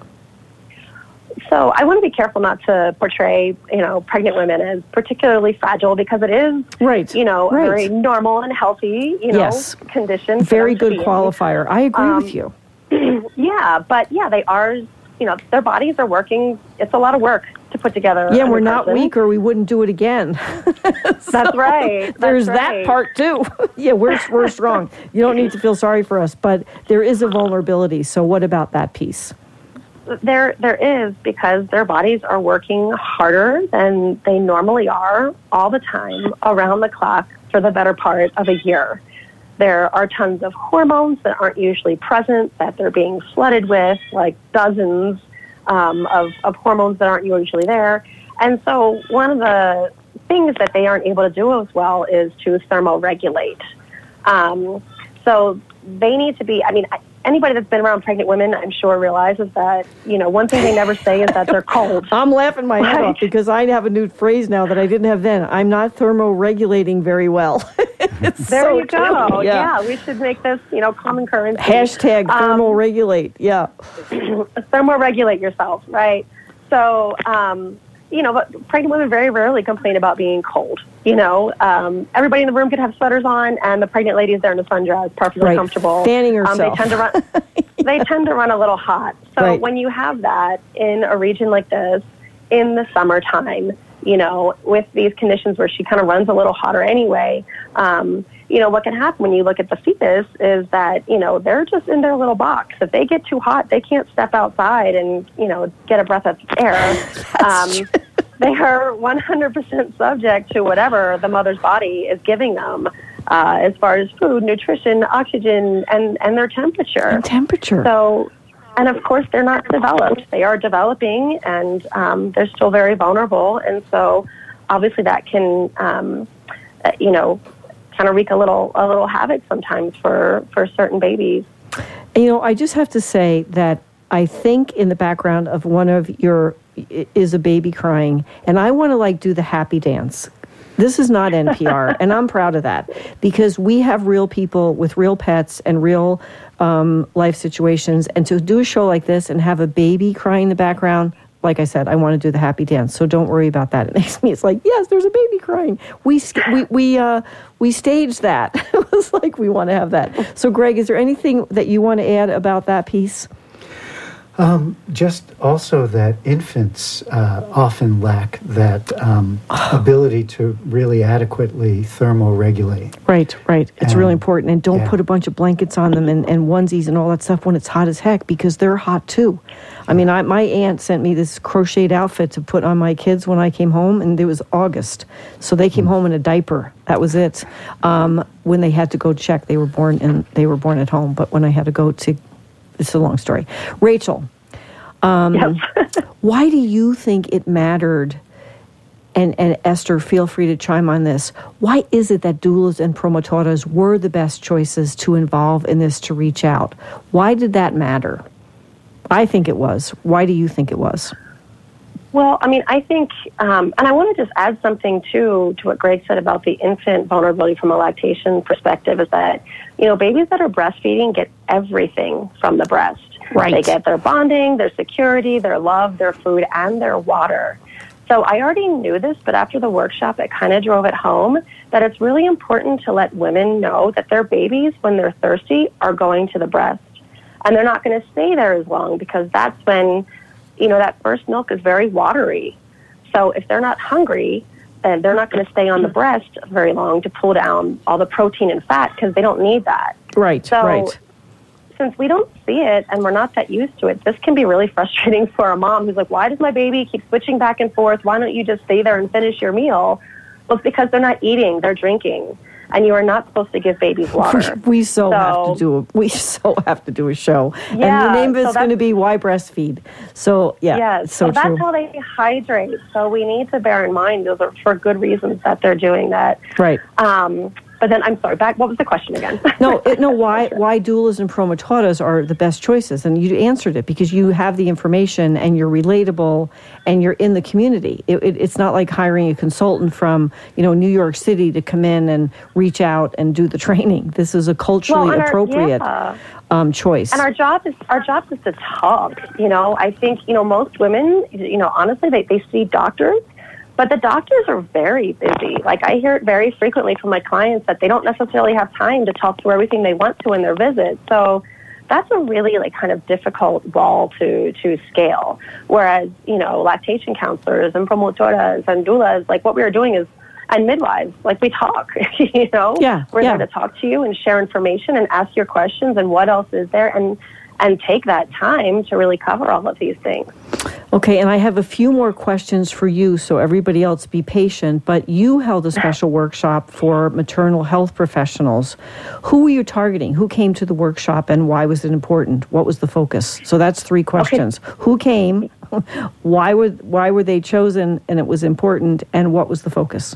So I want to be careful not to portray, you know, pregnant women as particularly fragile, because it is, right, you know, right. a very normal and healthy, you know, yes. condition. Very good qualifier. I agree um, with you. Yeah, but yeah, they are, you know, their bodies are working. It's a lot of work to put together. Yeah, we're not person. weak, or we wouldn't do it again. So that's right. That's there's right. that part too. Yeah, we're we're strong. You don't need to feel sorry for us, but there is a vulnerability. So what about that piece? There, there is, because their bodies are working harder than they normally are all the time, around the clock, for the better part of a year. There are tons of hormones that aren't usually present, that they're being flooded with, like dozens um, of, of hormones that aren't usually there. And so one of the things that they aren't able to do as well is to thermoregulate. Um, so they need to be, I mean, anybody that's been around pregnant women, I'm sure, realizes that, you know, one thing they never say is that they're cold. I'm laughing my head right. off, because I have a new phrase now that I didn't have then. I'm not thermoregulating very well. There so you go. True. Yeah. yeah, we should make this, you know, common currency. Hashtag um, thermoregulate. Yeah. Thermoregulate yourself, right? So, um, you know, but pregnant women very rarely complain about being cold. You know, um, everybody in the room could have sweaters on, and the pregnant lady is there in a sundress, perfectly right. comfortable. Fanning herself. Um, they tend to run. They tend to run a little hot. So right. when you have that in a region like this in the summertime, you know, with these conditions where she kind of runs a little hotter anyway, um, you know, what can happen when you look at the fetus is that, you know, they're just in their little box. If they get too hot, they can't step outside and, you know, get a breath of air. um, they are one hundred percent subject to whatever the mother's body is giving them uh, as far as food, nutrition, oxygen, and, and their temperature. And temperature. So, and of course, they're not developed. They are developing, and um, they're still very vulnerable. And so, obviously, that can, um, uh, you know, kind of wreak a little a little havoc sometimes for, for certain babies. You know, I just have to say that I think in the background of one of your is a baby crying, and I want to like do the happy dance. This is not N P R, and I'm proud of that, because we have real people with real pets and real um, life situations, and to do a show like this and have a baby crying in the background, like I said, I want to do the happy dance, so don't worry about that. It makes me, it's like, yes, there's a baby crying. We we we uh, we staged that. It was like, we want to have that. So, Greg, is there anything that you want to add about that piece? Um, just also that infants uh, often lack that um, ability to really adequately thermoregulate. Right, right. It's And, really important. And don't yeah. put a bunch of blankets on them and, and onesies and all that stuff when it's hot as heck, because they're hot too. I mean, I, my aunt sent me this crocheted outfit to put on my kids when I came home, and it was August. So they came mm. home in a diaper. That was it. Um, when they had to go check, they were born in, they were born at home. But when I had to go to, it's a long story. Rachel, um, Yes. why do you think it mattered? And, and Esther, feel free to chime on this. Why is it that doulas and promotoras were the best choices to involve in this, to reach out? Why did that matter? I think it was. Why do you think it was? Well, I mean, I think, um, and I want to just add something, too, to what Greg said about the infant vulnerability from a lactation perspective, is that, you know, babies that are breastfeeding get everything from the breast. Right. They get their bonding, their security, their love, their food, and their water. So I already knew this, but after the workshop, it kind of drove it home that it's really important to let women know that their babies, when they're thirsty, are going to the breast. And they're not going to stay there as long, because that's when, you know, that first milk is very watery. So if they're not hungry, then they're not going to stay on the breast very long to pull down all the protein and fat, because they don't need that. Right, so, right. Since we don't see it and we're not that used to it, this can be really frustrating for a mom who's like, why does my baby keep switching back and forth? Why don't you just stay there and finish your meal? Well, it's because they're not eating, they're drinking. And you are not supposed to give babies water. We so, so have to do a, we so have to do a show. Yeah, and the name of it's so going to be Why Breastfeed. So, yeah, yes, it's so, so that's true. how they hydrate. So we need to bear in mind those are for good reasons that they're doing that. Right. Um, but then, I'm sorry, back, what was the question again? No, it, no. Why why doulas and promotoras are the best choices? And you answered it, because you have the information and you're relatable and you're in the community. It, it, it's not like hiring a consultant from, you know, New York City to come in and reach out and do the training. This is a culturally well, our, appropriate yeah. um, choice. And our job is our job is to talk. You know, I think, you know, most women, you know, honestly, they, they see doctors. But the doctors are very busy. Like, I hear it very frequently from my clients that they don't necessarily have time to talk through everything they want to in their visit. So that's a really, like, kind of difficult wall to, to scale. Whereas, you know, lactation counselors and promotoras and doulas, like, what we are doing is, and midwives, like, we talk, you know? Yeah, We're yeah. there to talk to you and share information and ask your questions and what else is there, and and take that time to really cover all of these things. Okay, and I have a few more questions for you, so everybody else be patient. But you held a special workshop for maternal health professionals. Who were you targeting? Who came to the workshop, and why was it important? What was the focus? So that's three questions. Okay. Who came? Why were why were they chosen, and it was important, and what was the focus?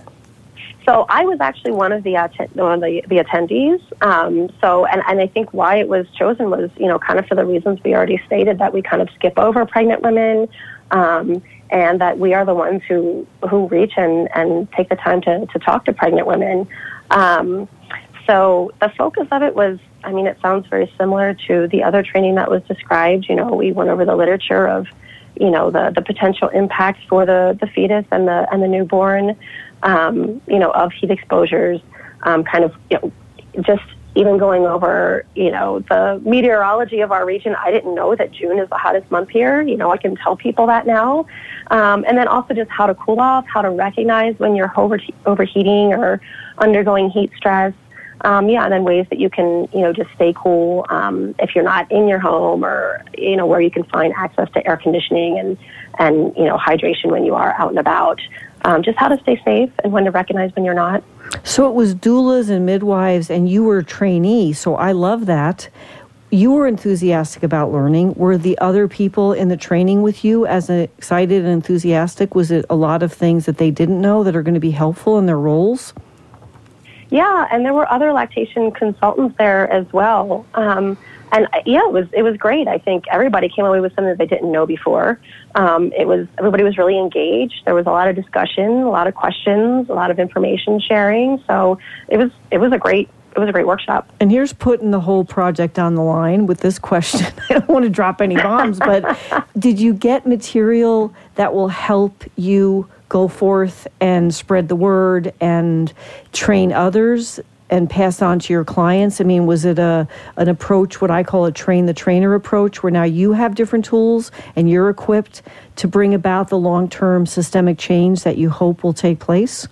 So I was actually one of the atten- one of the, the attendees. Um, so, and, and I think why it was chosen was, you know, kind of for the reasons we already stated, that we kind of skip over pregnant women, um, and that we are the ones who who reach and, and take the time to, to talk to pregnant women. Um, so the focus of it was, I mean, it sounds very similar to the other training that was described. You know, we went over the literature of, you know, the, the potential impacts for the, the fetus and the and the newborn. Um, you know, of heat exposures, um, kind of, you know, just even going over, you know, the meteorology of our region. I didn't know that June is the hottest month here. You know, I can tell people that now. Um, and then also just how to cool off, how to recognize when you're over- overheating or undergoing heat stress. Um, yeah, and then ways that you can, you know, just stay cool um, if you're not in your home, or, you know, where you can find access to air conditioning and, and you know, hydration when you are out and about. Um, just how to stay safe and when to recognize when you're not. So it was doulas and midwives, and you were a trainee, so I love that. You were enthusiastic about learning. Were the other people in the training with you as excited and enthusiastic? Was it a lot of things that they didn't know that are going to be helpful in their roles? Yeah, and there were other lactation consultants there as well. Um, and yeah, it was it was great. I think everybody came away with something that they didn't know before. Um, it was everybody was really engaged. There was a lot of discussion, a lot of questions, a lot of information sharing. So it was it was a great it was a great workshop. And here's putting the whole project on the line with this question. I don't want to drop any bombs, but did you get material that will help you go forth and spread the word and train others and pass on to your clients? I mean, was it a an approach, what I call a train the trainer approach, where now you have different tools and you're equipped to bring about the long-term systemic change that you hope will take place?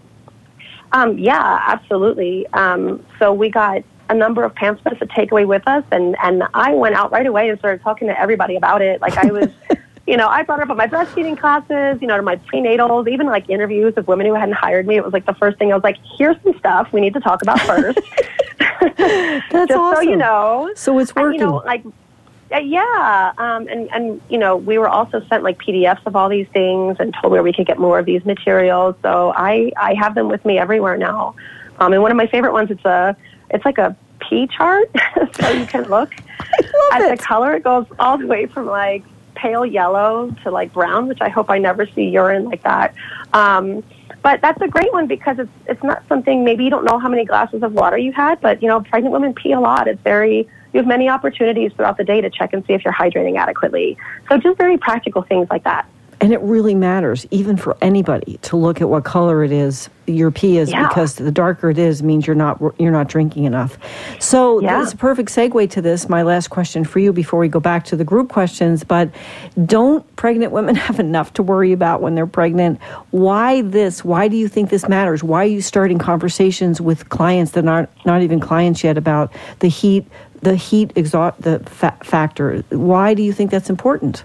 Um, yeah, absolutely. Um, so we got a number of pamphlets to take away with us, and, and I went out right away and started talking to everybody about it. Like I was... You know, I brought it up at my breastfeeding classes, you know, to my prenatals, even like interviews of women who hadn't hired me. It was like the first thing I was like, here's some stuff we need to talk about first. That's Just awesome. so you know. So it's working. And, you know, like, yeah. Um, and, and, you know, we were also sent like P D Fs of all these things and told where we could get more of these materials. So I, I have them with me everywhere now. Um, and one of my favorite ones, it's a, it's like a pee chart. So you can look at it. the color. It goes all the way from like pale yellow to like brown, which I hope I never see urine like that. Um, but that's a great one because it's it's not something, maybe you don't know how many glasses of water you had, but, you know, pregnant women pee a lot. It's very, you have many opportunities throughout the day to check and see if you're hydrating adequately. So just very practical things like that. And it really matters, even for anybody, to look at what color it is your pee is, yeah. because the darker it is means you're not you're not drinking enough. So yeah. that's a perfect segue to this. My last question for you before we go back to the group questions. But don't pregnant women have enough to worry about when they're pregnant? Why this? Why do you think this matters? Why are you starting conversations with clients that aren't not even clients yet about the heat, the heat exhaust, the fa- factor? Why do you think that's important?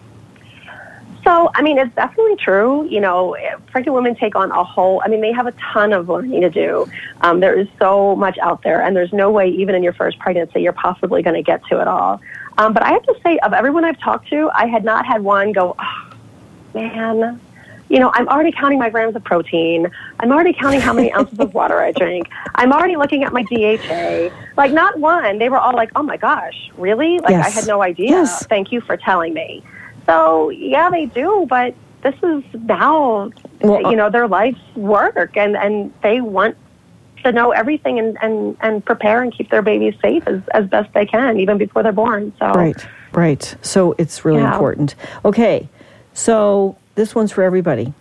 So, I mean, it's definitely true. You know, pregnant women take on a whole, I mean, they have a ton of learning to do. Um, there is so much out there, and there's no way, even in your first pregnancy, you're possibly going to get to it all. Um, but I have to say, of everyone I've talked to, I had not had one go, oh, man, you know, I'm already counting my grams of protein. I'm already counting how many ounces of water I drink. I'm already looking at my D H A. Like, not one. They were all like, oh, my gosh, really? Like, yes. I had no idea. Yes. Thank you for telling me. So, yeah, they do, but this is now, well, you know, their life's work, and, and they want to know everything and, and, and prepare and keep their babies safe as, as best they can, even before they're born. So Right, right. So it's really yeah. important. Okay, so this one's for everybody.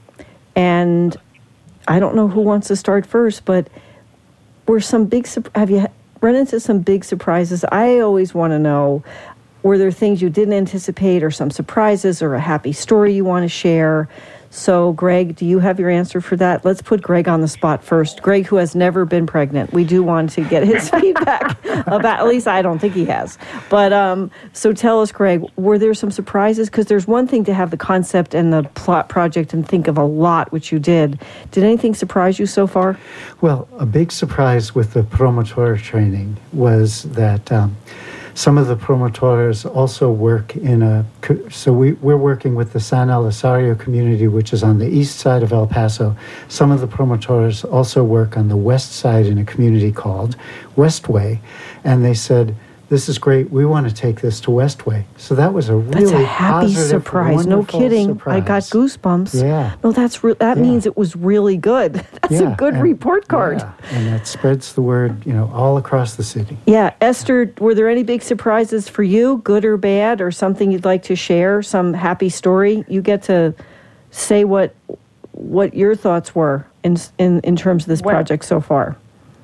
And I don't know who wants to start first, but were some big, have you run into some big surprises? I always want to know, were there things you didn't anticipate or some surprises or a happy story you want to share? So, Greg, do you have your answer for that? Let's put Greg on the spot first. Greg, who has never been pregnant. We do want to get his feedback about, at least I don't think he has. But um, so tell us, Greg, were there some surprises? Because there's one thing to have the concept and the plot project and think of a lot, which you did. Did anything surprise you so far? Well, a big surprise with the promotor training was that um, some of the promotores also work in a, so we, we're working with the San Elizario community, which is on the east side of El Paso. Some of the promotores also work on the west side in a community called Westway. And they said, this is great. We want to take this to Westway. So that was a really That's a happy positive, surprise. No kidding. surprise. I got goosebumps. Yeah. No, that's re- that Yeah. means it was really good. That's Yeah, a good and- report card. Yeah, and that spreads the word, you know, all across the city. Yeah, Esther, were there any big surprises for you, good or bad, or something you'd like to share, some happy story? You get to say what what your thoughts were in in, in terms of this Well- project so far.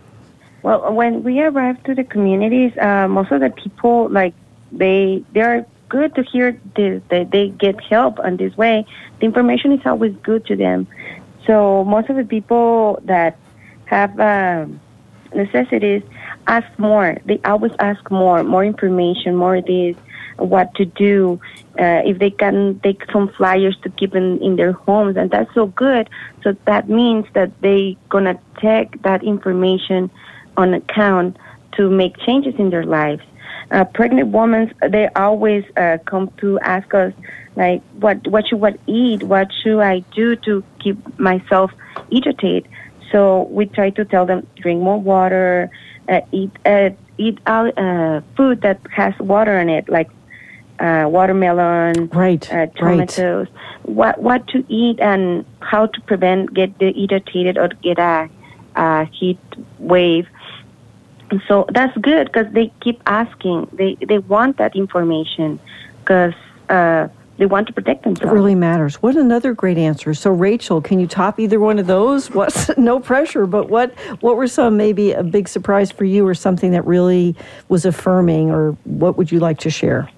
Well, when we arrived to the communities, uh, most of the people, like, they they are good to hear this, that they get help on this way. The information is always good to them. So most of the people that have um, necessities, ask more. They always ask more, more information, more this, what to do, uh, if they can take some flyers to keep in, in their homes, and that's so good. So that means that they gonna take that information on account to make changes in their lives. Uh, pregnant women, they always uh, come to ask us, like, what what should I eat? What should I do to keep myself hydrated? So we try to tell them, drink more water, uh, eat uh, eat out, uh, food that has water in it, like uh, watermelon, right, uh, tomatoes. Right. What what to eat and how to prevent get dehydrated or get a, a heat wave. So that's good because they keep asking. They they want that information because uh, they want to protect themselves. It really matters. What another great answer. So Rachel, can you top either one of those? What's no pressure, but what what were some maybe a big surprise for you or something that really was affirming, or what would you like to share?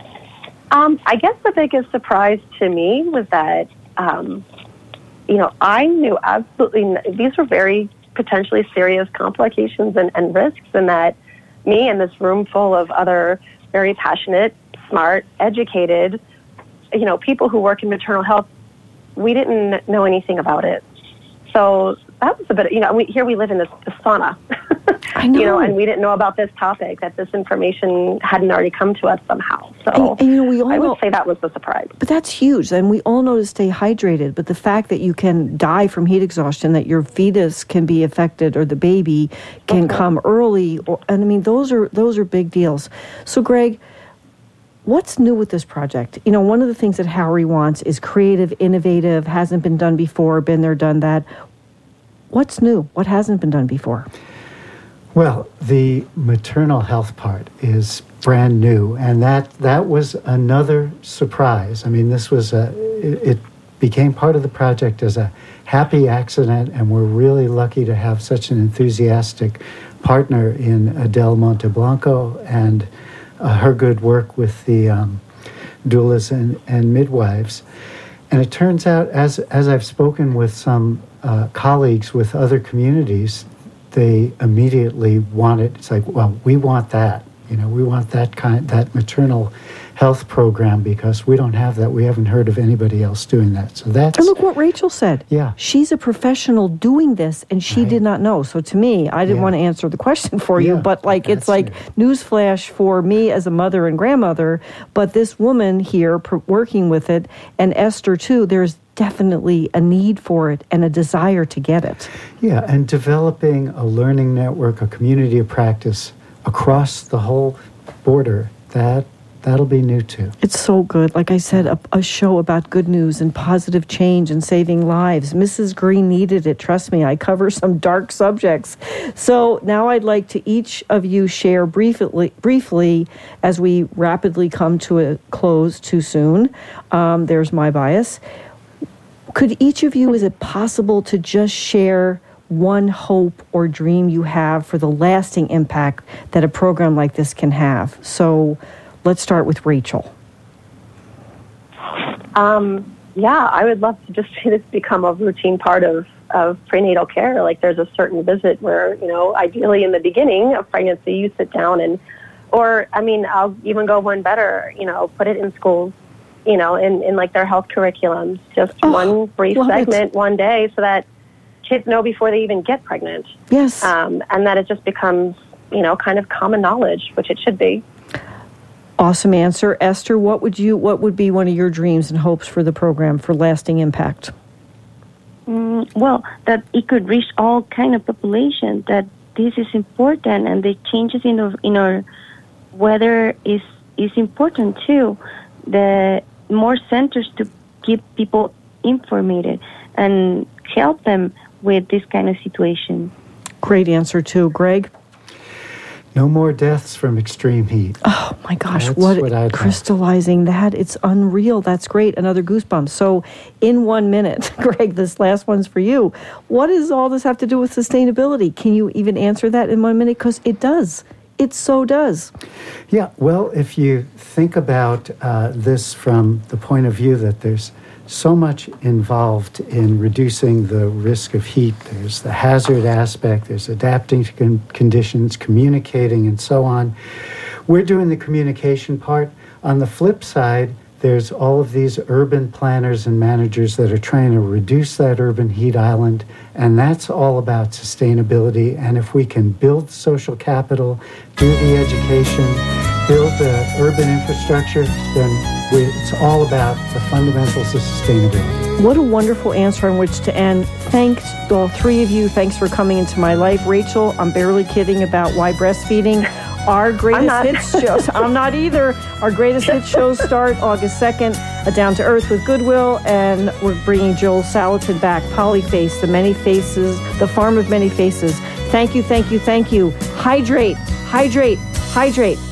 Um, I guess the biggest surprise to me was that, um, you know, I knew absolutely, n- these were very potentially serious complications and, and risks, and that me and this room full of other very passionate, smart, educated, you know, people who work in maternal health, we didn't know anything about it. So that was a bit, you know, we, here we live in this, this sauna, I know. you know, and we didn't know about this topic, that this information hadn't already come to us somehow. So and, and, you know, we all I would know, say that was the surprise. But that's huge, and we all know to stay hydrated, but the fact that you can die from heat exhaustion, that your fetus can be affected or the baby can Okay. come early, or, and I mean, those are those are big deals. So Greg, what's new with this project? You know, one of the things that Howery wants is creative, innovative, hasn't been done before, been there, done that. What's new? What hasn't been done before? Well, the maternal health part is brand new, and that that was another surprise. I mean, this was a it, it became part of the project as a happy accident, and we're really lucky to have such an enthusiastic partner in Adele Monteblanco and uh, her good work with the um, doulas and, and midwives. And it turns out, as as I've spoken with some uh, colleagues with other communities, they immediately want it. It's like, well, we want that. You know, we want that kind, that maternal health program because we don't have that. We haven't heard of anybody else doing that. So that's... And look what Rachel said. Yeah. She's a professional doing this, and she Right. did not know. So to me, I didn't Yeah. want to answer the question for you, Yeah, but like it's that's like it. newsflash for me as a mother and grandmother. But this woman here pr- working with it, and Esther too, there's definitely a need for it and a desire to get it. Yeah, and developing a learning network, a community of practice across the whole border, that that'll be new too. It's so good. Like I said, a, a show about good news and positive change and saving lives. Missus Green needed it. Trust me, I cover some dark subjects. So now I'd like to each of you share briefly, briefly as we rapidly come to a close too soon. Um, there's my bias. Could each of you, is it possible to just share one hope or dream you have for the lasting impact that a program like this can have? So let's start with Rachel. Um, yeah, I would love to just see this become a routine part of, of prenatal care. Like there's a certain visit where, you know, ideally in the beginning of pregnancy, you sit down and, or, I mean, I'll even go one better, you know, put it in schools, you know, in, in like their health curriculums, just Oh, one brief love it. segment one day so that kids know before they even get pregnant. Yes. Um, and that it just becomes, you know, kind of common knowledge, which it should be. Awesome answer. Esther, what would you, what would be one of your dreams and hopes for the program for lasting impact? Mm, well, that it could reach all kind of population, that this is important, and the changes in our, in our weather is, is important too. The more centers to keep people informed and help them with this kind of situation. Great answer too. Greg? No more deaths from extreme heat. Oh my gosh, That's what, what I'd love. crystallizing that. It's unreal. That's great. Another goosebump. So in one minute, Greg, this last one's for you. What does all this have to do with sustainability? Can you even answer that in one minute? Because it does. It so does. Yeah, well, if you think about uh, this from the point of view that there's so much involved in reducing the risk of heat, there's the hazard aspect, there's adapting to con- conditions, communicating, and so on. We're doing the communication part. On the flip side, there's all of these urban planners and managers that are trying to reduce that urban heat island, and that's all about sustainability. And if we can build social capital, do the education, build the urban infrastructure, then we, it's all about the fundamentals of sustainability. What a wonderful answer on which to end. Thanks to all three of you. Thanks for coming into my life. Rachel, I'm barely kidding about why breastfeeding. Our greatest hits shows, I'm not either. Our greatest hits shows start August second, A Down to Earth with Goodwill, and we're bringing Joel Salatin back, Polyface, The Many Faces, The Farm of Many Faces. Thank you, thank you, thank you. Hydrate, hydrate, hydrate.